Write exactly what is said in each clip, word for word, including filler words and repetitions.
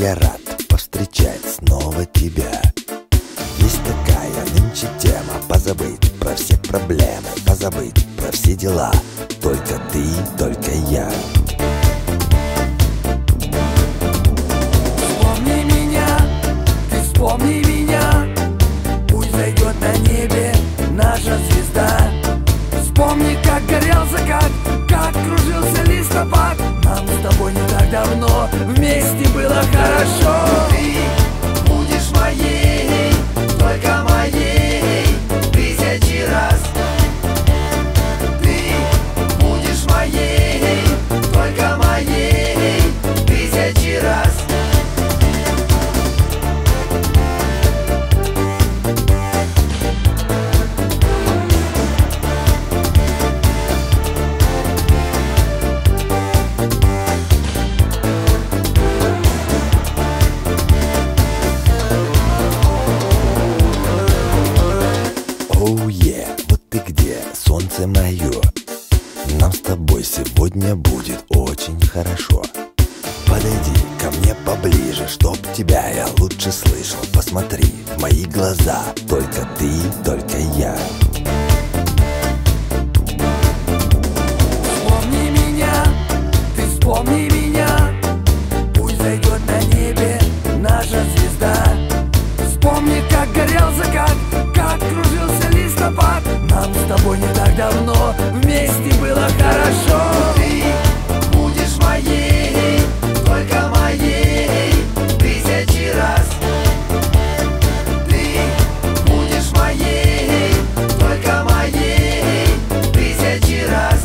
я рад повстречать снова тебя. Есть такая нынче тема: позабыть про все проблемы, позабыть про все дела. Только ты, только я. Вспомни меня, ты вспомни меня. Пусть зайдет на небе наша звезда. Вспомни, как горел закат, как кружился листопад. Нам с тобой не так давно вместе было хорошо. Ты будешь моей, только моей, тысячи раз. Ты будешь моей, только моей, тысячи раз. Оу, е, вот ты где, солнце мое. Нам с тобой сегодня будет очень хорошо. Подойди ко мне поближе, чтоб тебя я лучше слышал. Посмотри в мои глаза, только ты, только я. Вспомни меня, ты вспомни меня. Пусть зайдет на небе наша звезда. Вспомни, как горел закат, как кружился листопад. Нам с тобой не так давно вместе было хорошо. Ты будешь моей, только моей, тысячи раз. Ты будешь моей, только моей, тысячи раз.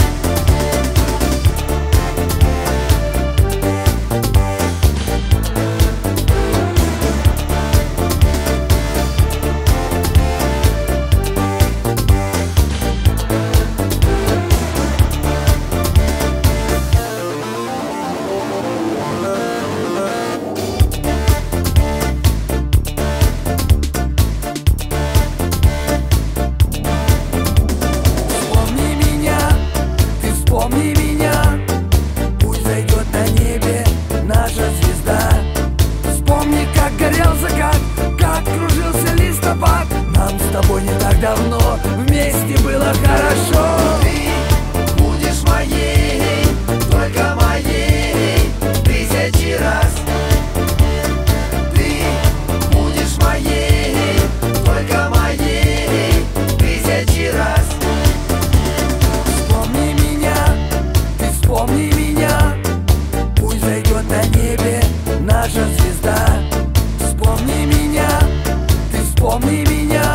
Вспомни меня, ты вспомни меня. Пусть зайдет на небе наша звезда. Вспомни, как горел закат, как кружился листопад. Нам с тобой не так давно вместе было хорошо. Ты будешь моей, только моей, тысячи раз. Ты будешь моей, только моей, тысячи раз. Вспомни меня, ты вспомни меня. Пусть зайдет на небе наша звезда. Вспомни меня, ты вспомни меня.